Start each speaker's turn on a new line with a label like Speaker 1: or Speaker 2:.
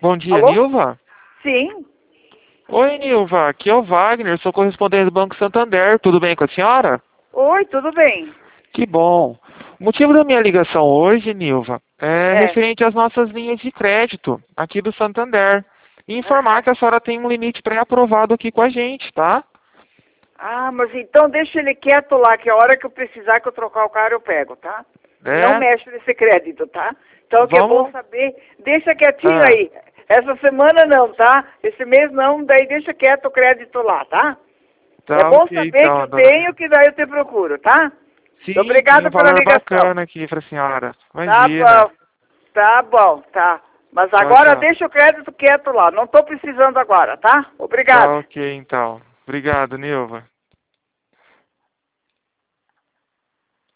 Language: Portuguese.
Speaker 1: Bom dia,
Speaker 2: Alô?
Speaker 1: Nilva.
Speaker 2: Sim.
Speaker 1: Oi, Nilva. Aqui é o Wagner, sou correspondente do Banco Santander. Tudo bem com a senhora?
Speaker 2: Oi, tudo bem?
Speaker 1: Que bom. O motivo da minha ligação hoje, Nilva, é
Speaker 2: É.
Speaker 1: referente às nossas linhas de crédito aqui do Santander. E informar
Speaker 2: Aham.
Speaker 1: que a senhora tem um limite pré-aprovado aqui com a gente, tá?
Speaker 2: Ah, mas então deixa ele quieto lá, que a hora que eu precisar que eu trocar o carro eu pego, tá? Não
Speaker 1: É.
Speaker 2: mexe nesse crédito, tá? Então o que é bom
Speaker 1: Vamos.
Speaker 2: saber, deixa quietinho
Speaker 1: Ah,
Speaker 2: aí. Essa semana não, tá? Esse mês não, daí deixa quieto o crédito lá, tá? É
Speaker 1: tá
Speaker 2: bom
Speaker 1: ok
Speaker 2: saber que
Speaker 1: então,
Speaker 2: eu
Speaker 1: dona
Speaker 2: tenho,
Speaker 1: Nilva.
Speaker 2: que daí eu te procuro, tá?
Speaker 1: Sim, tem um
Speaker 2: Obrigada pela
Speaker 1: valor
Speaker 2: ligação.
Speaker 1: bacana aqui pra senhora.
Speaker 2: Tá
Speaker 1: Imagina.
Speaker 2: bom, tá bom, tá. Mas
Speaker 1: Tchau,
Speaker 2: agora
Speaker 1: tchau.
Speaker 2: deixa o crédito quieto lá. Não tô precisando agora, tá?
Speaker 1: Tá
Speaker 2: Obrigada.
Speaker 1: ok então. Obrigado, Nilva.